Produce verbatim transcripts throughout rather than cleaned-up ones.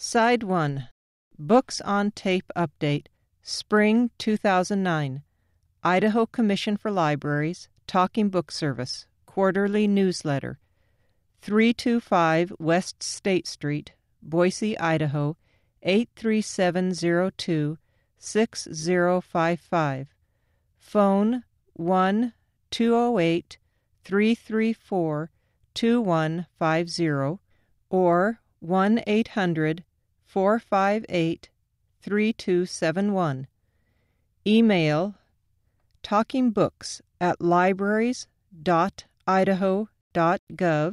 Side one. Books on Tape Update, Spring two thousand nine. Idaho Commission for Libraries, Talking Book Service, Quarterly Newsletter. three two five West State Street, Boise, Idaho, eight three seven zero two, six zero five five. Phone one two zero eight, three three four, two one five zero or one eight hundred, four five eight, three two seven one. Email talkingbooks at libraries dot idaho dot gov.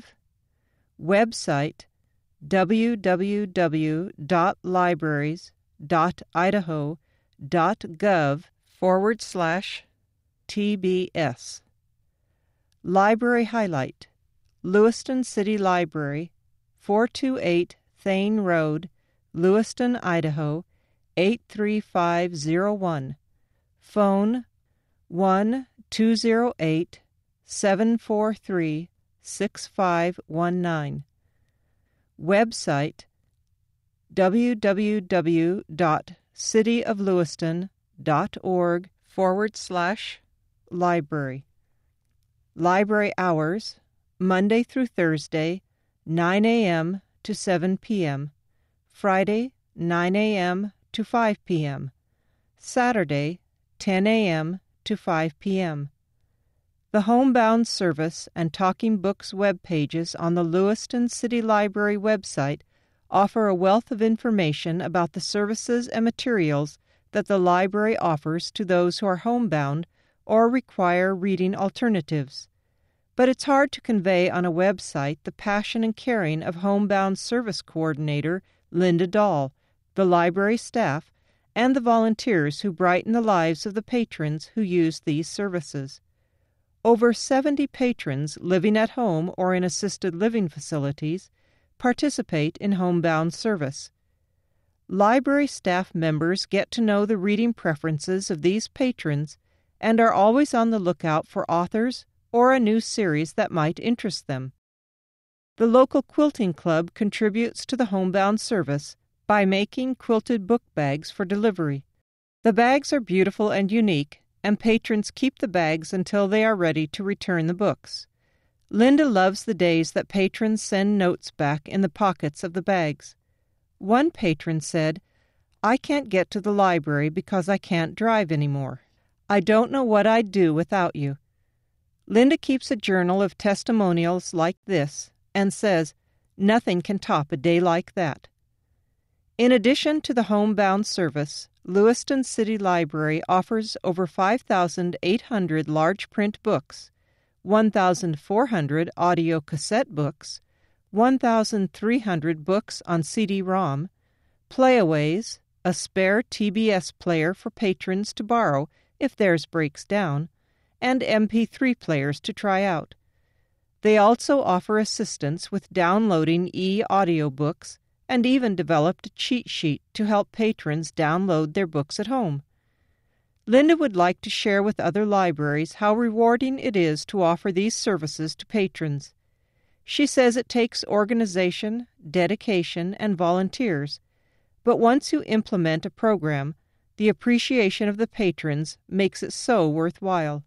Website w w w dot libraries dot idaho dot gov forward slash T B S. Library Highlight: Lewiston City Library, four two eight Thane Road, Lewiston, Idaho, eight three five zero one. Phone one two zero eight, seven four three, six five one nine. Website w w w dot city of lewiston dot org forward slash library. Library hours: Monday through Thursday, nine a.m. to seven p.m. Friday, nine a.m. to five p.m. Saturday, ten a.m. to five p.m. The Homebound Service and Talking Books web pages on the Lewiston City Library website offer a wealth of information about the services and materials that the library offers to those who are homebound or require reading alternatives. But it's hard to convey on a website the passion and caring of Homebound Service Coordinator Linda Dahl, the library staff, and the volunteers who brighten the lives of the patrons who use these services. Over seventy patrons living at home or in assisted living facilities participate in Homebound service. Library staff members get to know the reading preferences of these patrons and are always on the lookout for authors or a new series that might interest them. The local quilting club contributes to the Homebound service by making quilted book bags for delivery. The bags are beautiful and unique, and patrons keep the bags until they are ready to return the books. Linda loves the days that patrons send notes back in the pockets of the bags. One patron said, "I can't get to the library because I can't drive anymore. I don't know what I'd do without you." Linda keeps a journal of testimonials like this and says, "Nothing can top a day like that." In addition to the Homebound service, Lewiston City Library offers over five thousand eight hundred large print books, one thousand four hundred audio cassette books, one thousand three hundred books on C D ROM, playaways, a spare T B S player for patrons to borrow if theirs breaks down, and M P three players to try out. They also offer assistance with downloading e-audiobooks and even developed a cheat sheet to help patrons download their books at home. Linda would like to share with other libraries how rewarding it is to offer these services to patrons. She says it takes organization, dedication, and volunteers, but once you implement a program, the appreciation of the patrons makes it so worthwhile.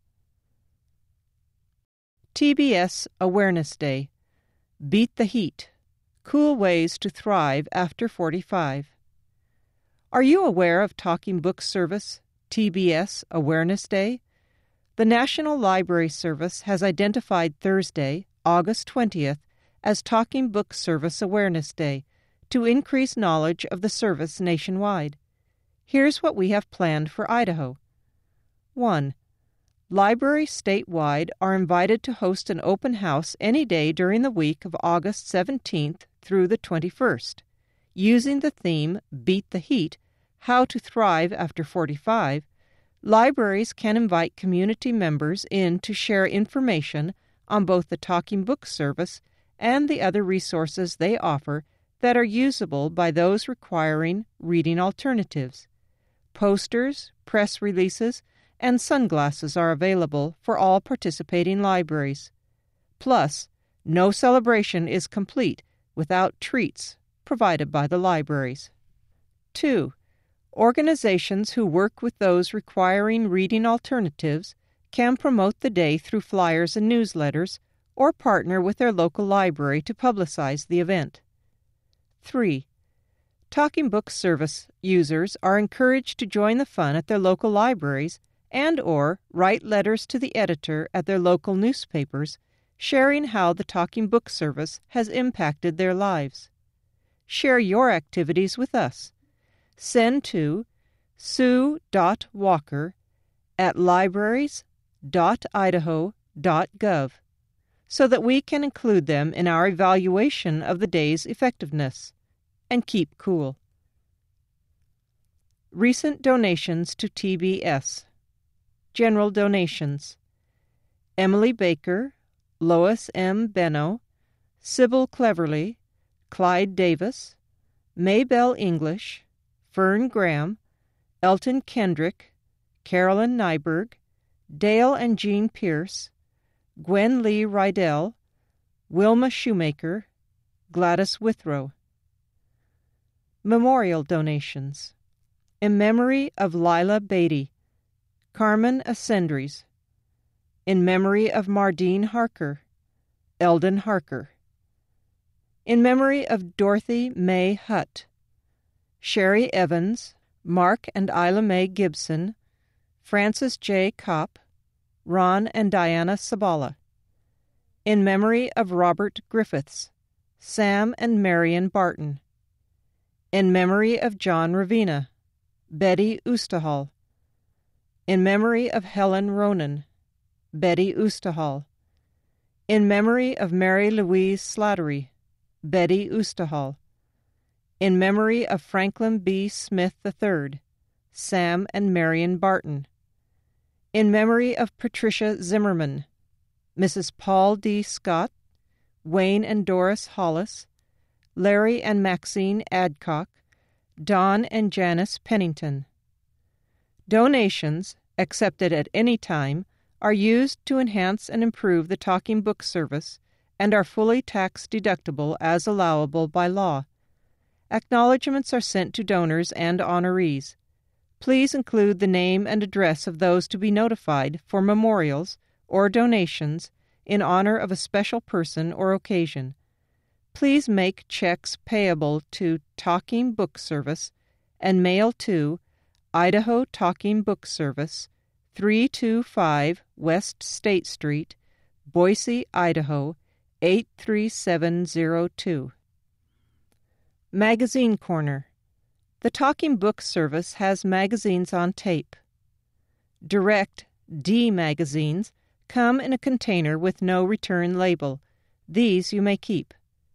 T B S Awareness Day. Beat the Heat. Cool Ways to Thrive After forty-five. Are you aware of Talking Book Service, T B S Awareness Day? The National Library Service has identified Thursday, August twentieth, as Talking Book Service Awareness Day to increase knowledge of the service nationwide. Here's what we have planned for Idaho. one. Libraries statewide are invited to host an open house any day during the week of August seventeenth through the twenty-first. Using the theme Beat the Heat, How to Thrive After forty-five, libraries can invite community members in to share information on both the Talking Book Service and the other resources they offer that are usable by those requiring reading alternatives. Posters, press releases, and sunglasses are available for all participating libraries. Plus, no celebration is complete without treats, provided by the libraries. two. Organizations who work with those requiring reading alternatives can promote the day through flyers and newsletters or partner with their local library to publicize the event. three. Talking Book Service users are encouraged to join the fun at their local libraries and or write letters to the editor at their local newspapers sharing how the Talking Book Service has impacted their lives. Share your activities with us. Send to sue dot walker at libraries dot idaho dot gov so that we can include them in our evaluation of the day's effectiveness. And keep cool. Recent donations to T B S. General donations. Emily Baker, Lois M. Benno, Sybil Cleverly, Clyde Davis, Maybelle English, Fern Graham, Elton Kendrick, Carolyn Nyberg, Dale and Jean Pierce, Gwen Lee Rydell, Wilma Shoemaker, Gladys Withrow. Memorial donations. In memory of Lila Beatty, Carmen Ascendries. In memory of Mardine Harker, Eldon Harker. In memory of Dorothy May Hutt, Sherry Evans, Mark and Isla Mae Gibson, Francis J. Kopp, Ron and Diana Sabala. In memory of Robert Griffiths, Sam and Marion Barton. In memory of John Ravina, Betty Oostahal. In memory of Helen Ronan, Betty Oostahal. In memory of Mary Louise Slattery, Betty Oostahal. In memory of Franklin B. Smith the third, Sam and Marion Barton. In memory of Patricia Zimmerman, Missus Paul D. Scott, Wayne and Doris Hollis, Larry and Maxine Adcock, Don and Janice Pennington. Donations, accepted at any time, are used to enhance and improve the Talking Book Service and are fully tax-deductible as allowable by law. Acknowledgments are sent to donors and honorees. Please include the name and address of those to be notified for memorials or donations in honor of a special person or occasion. Please make checks payable to Talking Book Service and mail to Idaho Talking Book Service, three two five West State Street, Boise, Idaho, eight three seven zero two. Magazine Corner. The Talking Book Service has magazines on tape. Direct D magazines come in a container with no return label. These you may keep.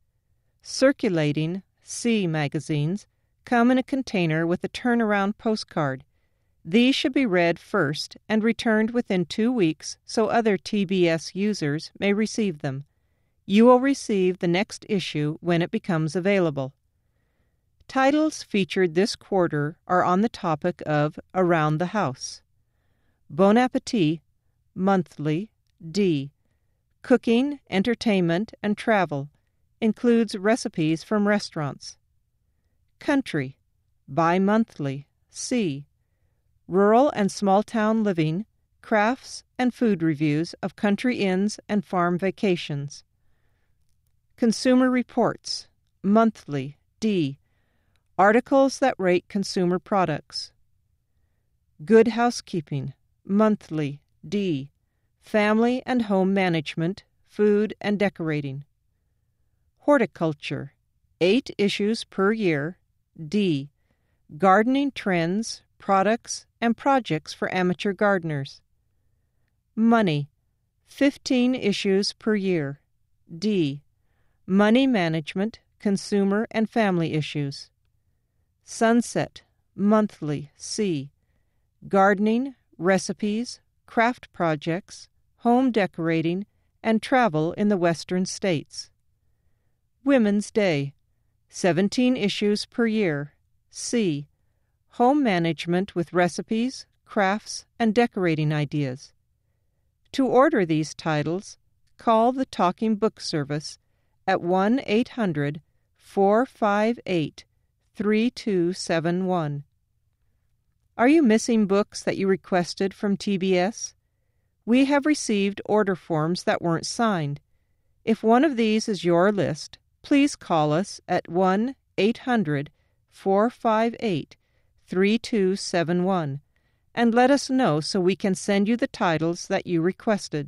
Circulating C magazines come in a container with a turnaround postcard. These should be read first and returned within two weeks so other T B S users may receive them. You will receive the next issue when it becomes available. Titles featured this quarter are on the topic of Around the House. Bon Appetit, monthly, D. Cooking, entertainment, and travel. Includes recipes from restaurants. Country, bi-monthly, C. Rural and small-town living, crafts, and food reviews of country inns and farm vacations. Consumer Reports, monthly, D. Articles that rate consumer products. Good Housekeeping, monthly, D. Family and home management, food and decorating. Horticulture, eight issues per year, D. Gardening trends, products, and projects for amateur gardeners. Money, fifteen issues per year, D. Money management, consumer and family issues. Sunset, monthly, C. Gardening, recipes, craft projects, home decorating, and travel in the western states. Women's Day, seventeen issues per year, C. Home management with recipes, crafts, and decorating ideas. To order these titles, call the Talking Book Service at one eight hundred, four five eight, three two seven one. Are you missing books that you requested from T B S? We have received order forms that weren't signed. If one of these is your list, please call us at one eight hundred, four five eight, three two seven one and let us know so we can send you the titles that you requested.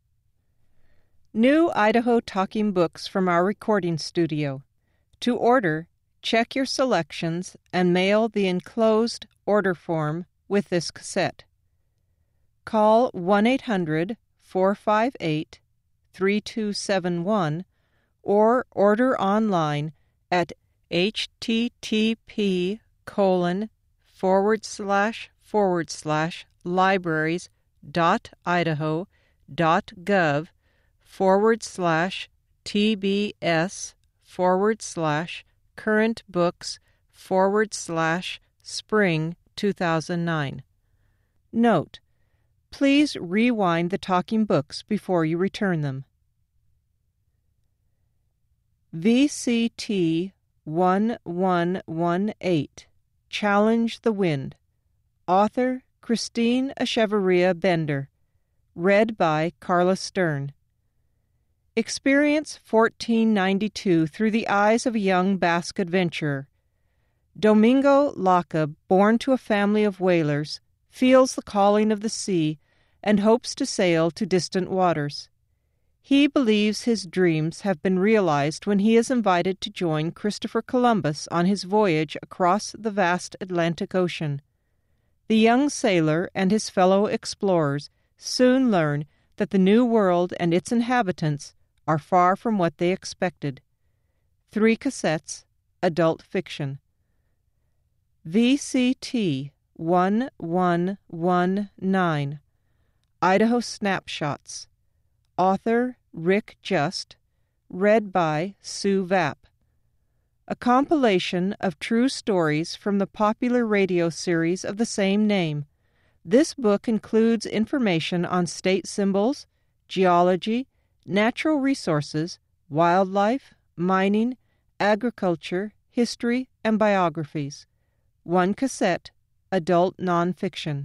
New Idaho Talking Books from our recording studio. To order, check your selections and mail the enclosed order form with this cassette. Call one eight hundred, four five eight, three two seven one or order online at http colon forward slash forward slash libraries dot idaho dot gov forward slash tbs forward slash current books forward slash spring two thousand nine. Note: please rewind the talking books before you return them. V C T one one one eight, Challenge the Wind. Author Christine Echeverria Bender. Read by Carla Stern. Experience fourteen ninety-two through the eyes of a young Basque adventurer. Domingo Laca, born to a family of whalers, feels the calling of the sea and hopes to sail to distant waters. He believes his dreams have been realized when he is invited to join Christopher Columbus on his voyage across the vast Atlantic Ocean. The young sailor and his fellow explorers soon learn that the New World and its inhabitants are far from what they expected. Three cassettes, adult fiction. V C T one one one nine, Idaho Snapshots. Author Rick Just. Read by Sue Vapp. A compilation of true stories from the popular radio series of the same name. This book includes information on state symbols, geology, natural resources, wildlife, mining, agriculture, history, and biographies. One cassette, adult nonfiction.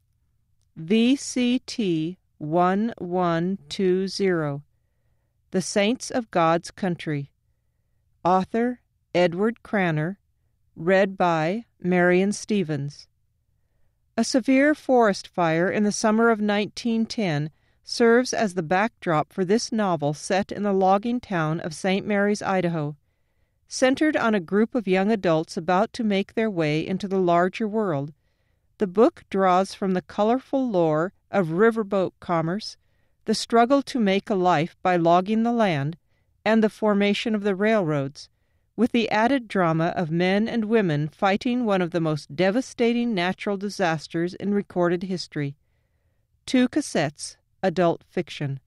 V C T one one two zero, The Saints of God's Country. Author Edward Cranner. Read by Marion Stevens. A severe forest fire in the summer of nineteen ten serves as the backdrop for this novel set in the logging town of Saint Mary's, Idaho. Centered on a group of young adults about to make their way into the larger world, the book draws from the colorful lore of riverboat commerce, the struggle to make a life by logging the land, and the formation of the railroads, with the added drama of men and women fighting one of the most devastating natural disasters in recorded history. Two cassettes, adult fiction.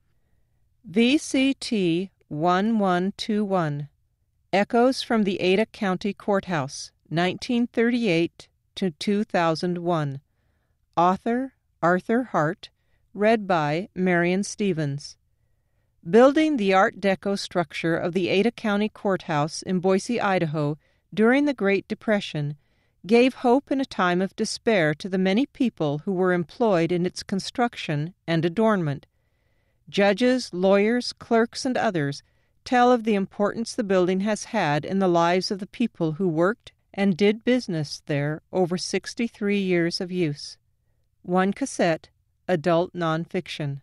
V C T one one two one, Echoes from the Ada County Courthouse, nineteen thirty-eight to two thousand one. Author Arthur Hart. Read by Marion Stevens. Building the Art Deco structure of the Ada County Courthouse in Boise, Idaho, during the Great Depression, gave hope in a time of despair to the many people who were employed in its construction and adornment. Judges, lawyers, clerks, and others tell of the importance the building has had in the lives of the people who worked and did business there over sixty-three years of use. One cassette, adult nonfiction.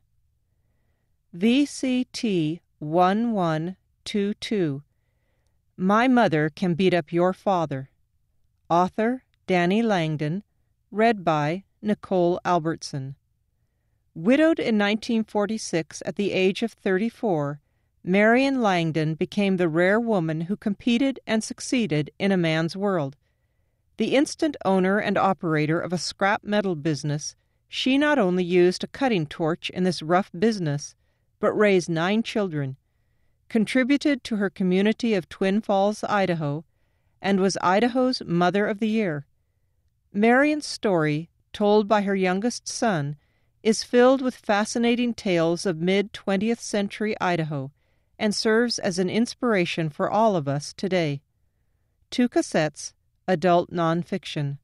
V C T one one two two, My Mother Can Beat Up Your Father. Author Danny Langdon. Read by Nicole Albertson. Widowed in nineteen forty-six at the age of thirty-four, Marion Langdon became the rare woman who competed and succeeded in a man's world. The instant owner and operator of a scrap metal business, she not only used a cutting torch in this rough business, but raised nine children, contributed to her community of Twin Falls, Idaho, and was Idaho's Mother of the Year. Marion's story, told by her youngest son, is filled with fascinating tales of mid-twentieth century Idaho and serves as an inspiration for all of us today. Two cassettes, adult nonfiction.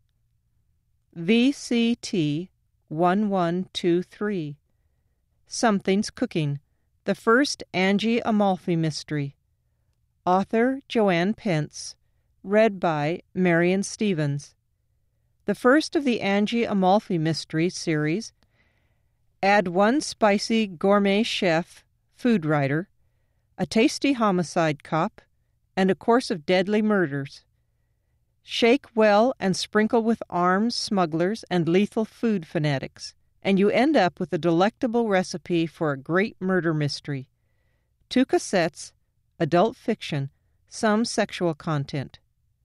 V C T one one two three. Something's Cooking, the first Angie Amalfi mystery. Author Joanne Pence, read by Marion Stevens. The first of the Angie Amalfi mystery series. Add one spicy gourmet chef, food writer, a tasty homicide cop, and a course of deadly murders. Shake well and sprinkle with arms smugglers and lethal food fanatics, and you end up with a delectable recipe for a great murder mystery. Two cassettes, adult fiction, some sexual content.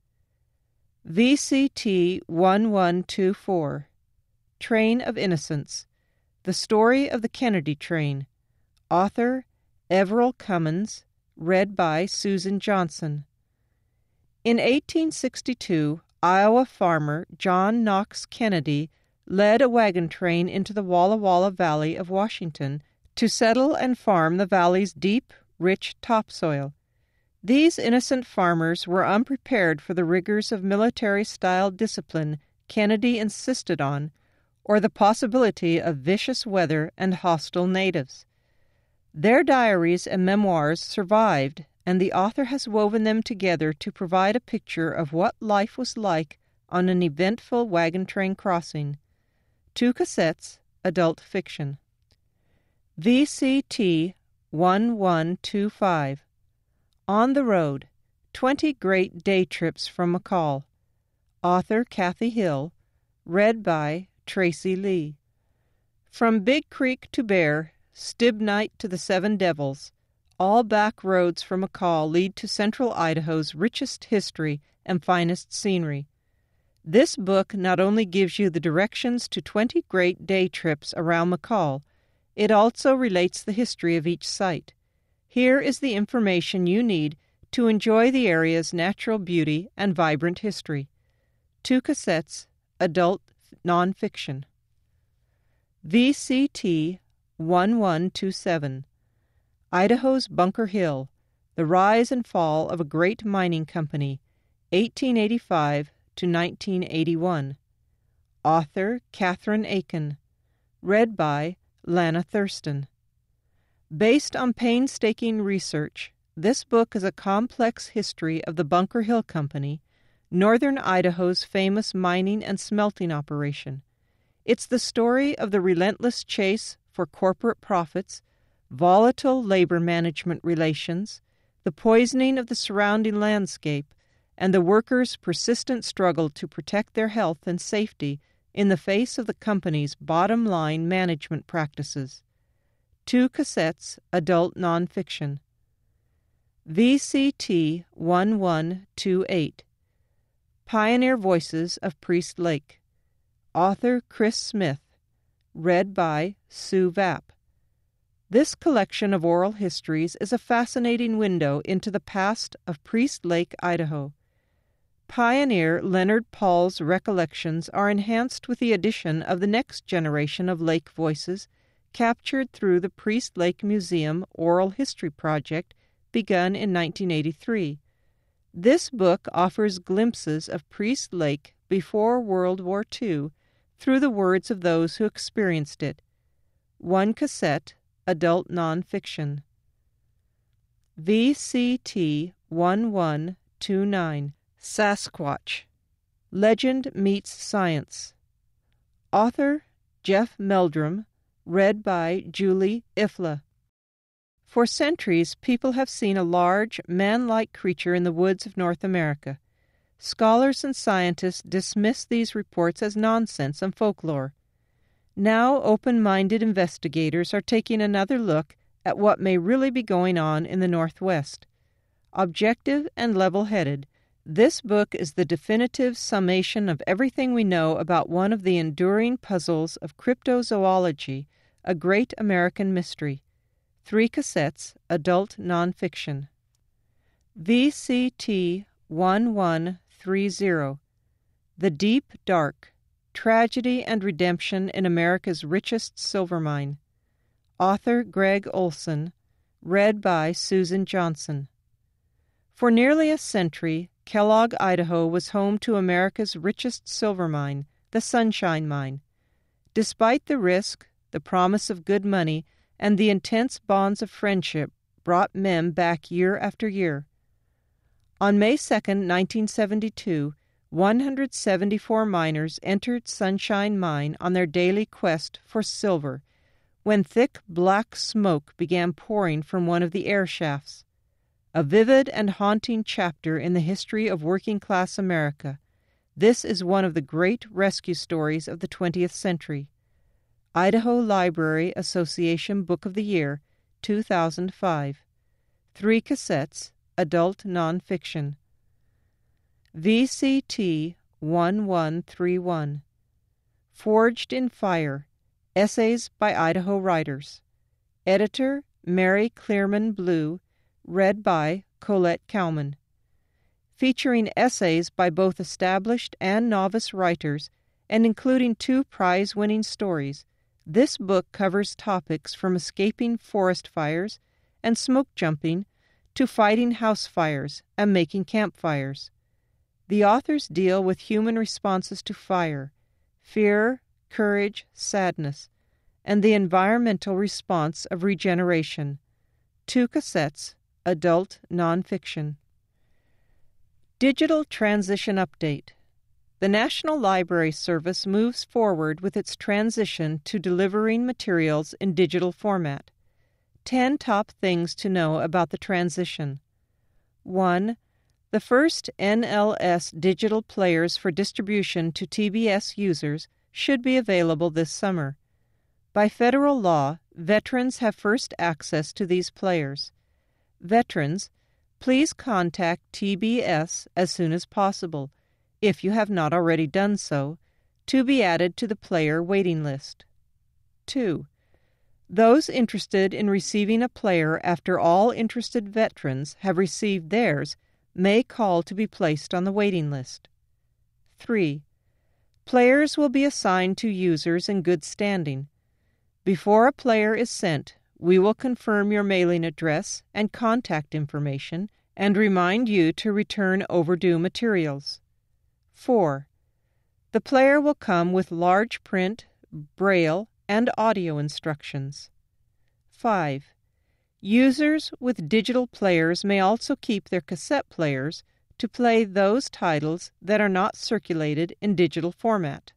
V C T one one two four. Train of Innocence, the story of the Kennedy train. Author Everell Cummins, read by Susan Johnson. In eighteen sixty-two, Iowa farmer John Knox Kennedy led a wagon train into the Walla Walla Valley of Washington to settle and farm the valley's deep, rich topsoil. These innocent farmers were unprepared for the rigors of military-style discipline Kennedy insisted on, or the possibility of vicious weather and hostile natives. Their diaries and memoirs survived, and the author has woven them together to provide a picture of what life was like on an eventful wagon train crossing. Two cassettes, adult fiction. V C T one one two five. On the Road, twenty Great Day Trips from McCall. Author Kathy Hill, read by Tracy Lee. From Big Creek to Bear, Stibnite to the Seven Devils, all back roads from McCall lead to central Idaho's richest history and finest scenery. This book not only gives you the directions to twenty great day trips around McCall, it also relates the history of each site. Here is the information you need to enjoy the area's natural beauty and vibrant history. Two cassettes, adult nonfiction. V C T one one two seven. Idaho's Bunker Hill, the rise and fall of a great mining company, eighteen eighty-five to nineteen eighty-one. Author Catherine Aiken, read by Lana Thurston. Based on painstaking research, this book is a complex history of the Bunker Hill Company, northern Idaho's famous mining and smelting operation. It's the story of the relentless chase for corporate profits, volatile labor management relations, the poisoning of the surrounding landscape, and the workers' persistent struggle to protect their health and safety in the face of the company's bottom-line management practices. Two cassettes, adult nonfiction. V C T one one two eight. Pioneer Voices of Priest Lake. Author Chris Smith, read by Sue Vapp. This collection of oral histories is a fascinating window into the past of Priest Lake, Idaho. Pioneer Leonard Paul's recollections are enhanced with the addition of the next generation of lake voices captured through the Priest Lake Museum Oral History Project begun in nineteen eighty-three. This book offers glimpses of Priest Lake before World War Two through the words of those who experienced it. One cassette, adult nonfiction. V C T one one two nine. Sasquatch, Legend Meets Science. Author Jeff Meldrum, read by Julie Ifla. For centuries, people have seen a large, man-like creature in the woods of North America. Scholars and scientists dismiss these reports as nonsense and folklore. Now, open-minded investigators are taking another look at what may really be going on in the Northwest. Objective and level-headed, this book is the definitive summation of everything we know about one of the enduring puzzles of cryptozoology, a great American mystery. Three cassettes, adult nonfiction. V C T one one three zero. The Deep Dark, Tragedy and Redemption in America's Richest Silver Mine. Author Greg Olson, read by Susan Johnson. For nearly a century, Kellogg, Idaho was home to America's richest silver mine, the Sunshine Mine. Despite the risk, the promise of good money, and the intense bonds of friendship brought Mem back year after year. On May second, nineteen seventy-two, one hundred seventy-four miners entered Sunshine Mine on their daily quest for silver, when thick black smoke began pouring from one of the air shafts. A vivid and haunting chapter in the history of working-class America, this is one of the great rescue stories of the twentieth century. Idaho Library Association Book of the Year, two thousand five. Three cassettes, adult nonfiction. V C T one one three one. Forged in Fire, Essays by Idaho Writers. Editor, Mary Clearman Blue, read by Colette Cowman. Featuring essays by both established and novice writers, and including two prize-winning stories, this book covers topics from escaping forest fires and smoke jumping to fighting house fires and making campfires. The authors deal with human responses to fire, fear, courage, sadness, and the environmental response of regeneration. Two cassettes, adult nonfiction. Digital Transition Update. The National Library Service moves forward with its transition to delivering materials in digital format. Ten top things to know about the transition. One. The first N L S digital players for distribution to T B S users should be available this summer. By federal law, veterans have first access to these players. Veterans, please contact T B S as soon as possible, if you have not already done so, to be added to the player waiting list. Two. Those interested in receiving a player after all interested veterans have received theirs may call to be placed on the waiting list. Three. Players will be assigned to users in good standing. Before a player is sent, we will confirm your mailing address and contact information and remind you to return overdue materials. Four. The player will come with large print, braille, and audio instructions. Five. Users with digital players may also keep their cassette players to play those titles that are not circulated in digital format.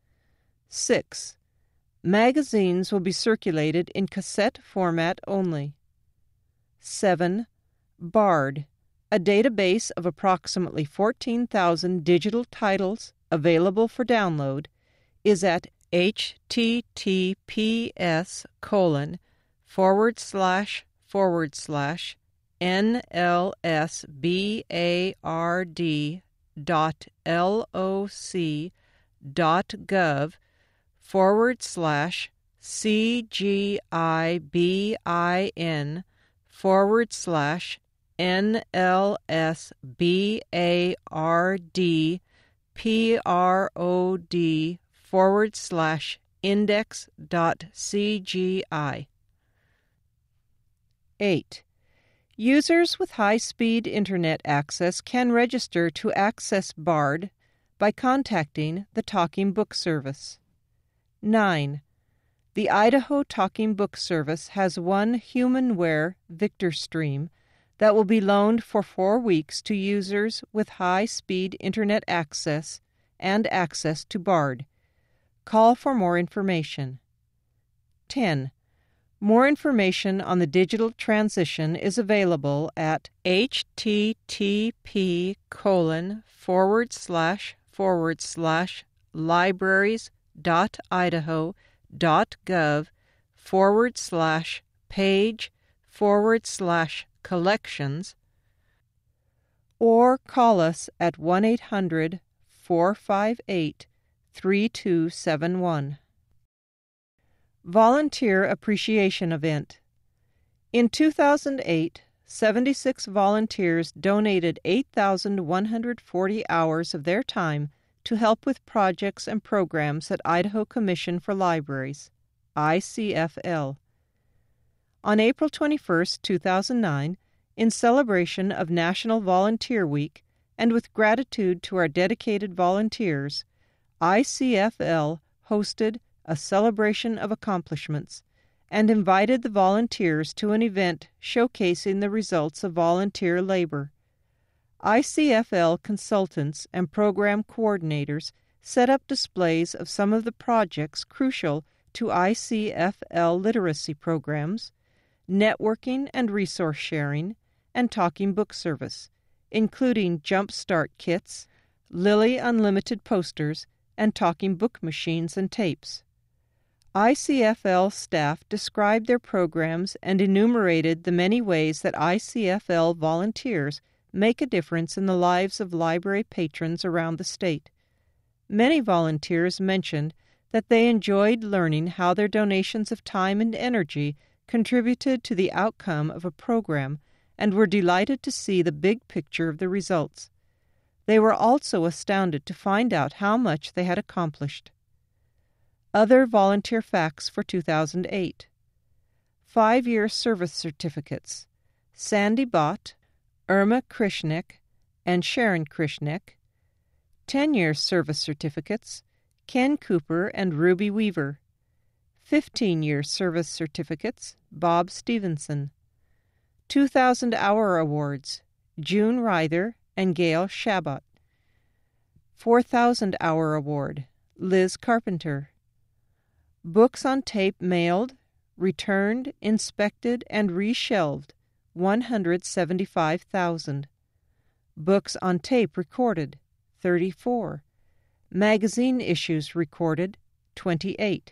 Six. Magazines will be circulated in cassette format only. Seven. BARD, a database of approximately fourteen thousand digital titles available for download, is at https colon forward slash forward slash nlsbard dot loc dot gov forward slash cgibin forward slash nlsbard prod forward slash index dot cgi. Eight. Users with high-speed Internet access can register to access BARD by contacting the Talking Book Service. Nine. The Idaho Talking Book Service has one HumanWare Victor Stream that will be loaned for four weeks to users with high-speed Internet access and access to BARD. Call for more information. Ten. More information on the digital transition is available at http colon forward slash forward slash libraries dot idaho dot gov forward slash page forward slash collections, or call us at one eight hundred four five eight three two seven one. Volunteer Appreciation Event. In two thousand eight, seventy-six volunteers donated eight thousand one hundred forty hours of their time to help with projects and programs at Idaho Commission for Libraries, I C F L. On April twenty-first, two thousand nine, in celebration of National Volunteer Week and with gratitude to our dedicated volunteers, I C F L hosted a celebration of accomplishments and invited the volunteers to an event showcasing the results of volunteer labor. I C F L consultants and program coordinators set up displays of some of the projects crucial to I C F L literacy programs, networking and resource sharing, and talking book service, including Jump Start kits, Lily Unlimited posters, and talking book machines and tapes. I C F L staff described their programs and enumerated the many ways that I C F L volunteers make a difference in the lives of library patrons around the state. Many volunteers mentioned that they enjoyed learning how their donations of time and energy contributed to the outcome of a program and were delighted to see the big picture of the results. They were also astounded to find out how much they had accomplished. Other volunteer facts for two thousand eight. Five-year service certificates. Sandy Bott, Irma Krishnek, and Sharon Krishnek. Ten-year service certificates. Ken Cooper and Ruby Weaver. Fifteen-year service certificates. Bob Stevenson. two thousand hour awards. June Ryther and Gail Shabbat. four thousand hour award. Liz Carpenter. Books on tape mailed, returned, inspected, and reshelved, one hundred seventy-five thousand. Books on tape recorded, thirty-four. Magazine issues recorded, twenty-eight.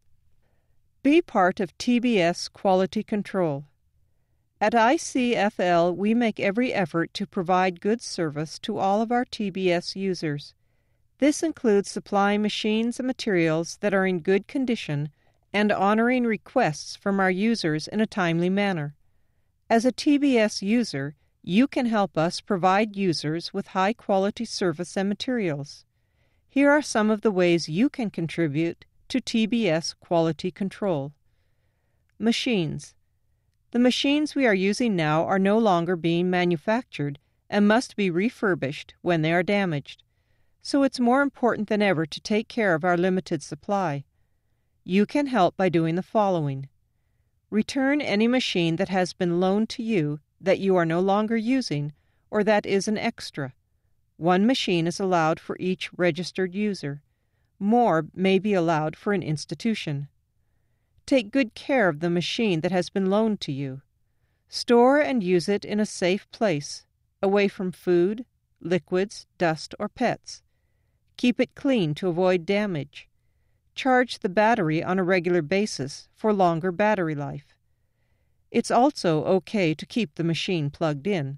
Be part of T B S Quality Control. At I C F L, we make every effort to provide good service to all of our T B S users. This includes supplying machines and materials that are in good condition and honoring requests from our users in a timely manner. As a T B S user, you can help us provide users with high-quality service and materials. Here are some of the ways you can contribute to T B S quality control. Machines. The machines we are using now are no longer being manufactured and must be refurbished when they are damaged. So it's more important than ever to take care of our limited supply. You can help by doing the following. Return any machine that has been loaned to you that you are no longer using or that is an extra. One machine is allowed for each registered user. More may be allowed for an institution. Take good care of the machine that has been loaned to you. Store and use it in a safe place, away from food, liquids, dust, or pets. Keep it clean to avoid damage. Charge the battery on a regular basis for longer battery life. It's also okay to keep the machine plugged in.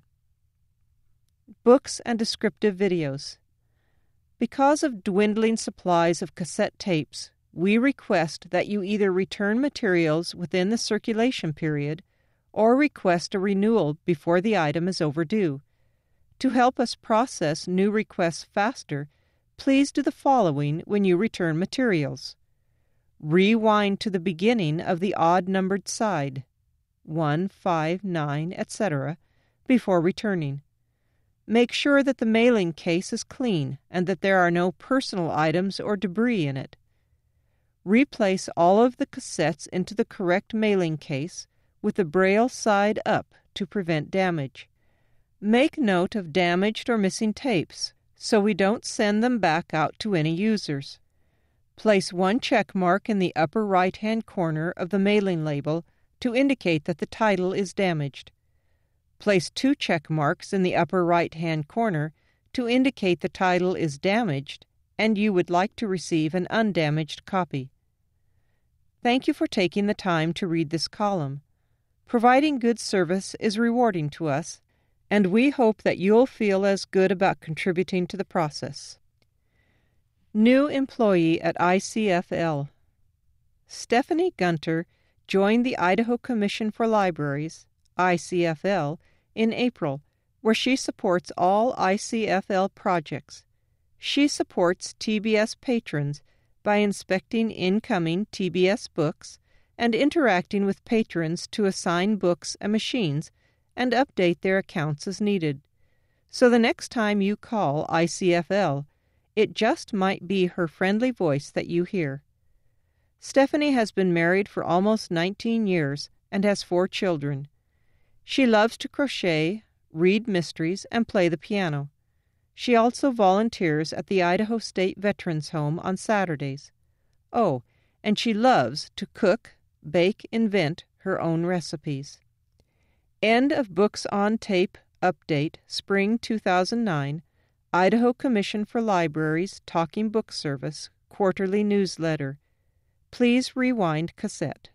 Books and descriptive videos. Because of dwindling supplies of cassette tapes, we request that you either return materials within the circulation period or request a renewal before the item is overdue. To help us process new requests faster, please do the following when you return materials. Rewind to the beginning of the odd-numbered side, one, five, nine, et cetera, before returning. Make sure that the mailing case is clean and that there are no personal items or debris in it. Replace all of the cassettes into the correct mailing case with the braille side up to prevent damage. Make note of damaged or missing tapes so we don't send them back out to any users. Place one check mark in the upper right-hand corner of the mailing label to indicate that the title is damaged. Place two check marks in the upper right-hand corner to indicate the title is damaged and you would like to receive an undamaged copy. Thank you for taking the time to read this column. Providing good service is rewarding to us, and we hope that you'll feel as good about contributing to the process. New employee at I C F L. Stephanie Gunter joined the Idaho Commission for Libraries, I C F L, in April, where she supports all I C F L projects. She supports T B S patrons by inspecting incoming T B S books and interacting with patrons to assign books and machines and update their accounts as needed. So the next time you call I C F L, it just might be her friendly voice that you hear. Stephanie has been married for almost nineteen years and has four children. She loves to crochet, read mysteries, and play the piano. She also volunteers at the Idaho State Veterans Home on Saturdays. Oh, and she loves to cook, bake, invent her own recipes. End of Books on Tape Update, Spring two thousand nine, Idaho Commission for Libraries Talking Book Service, Quarterly Newsletter. Please rewind cassette.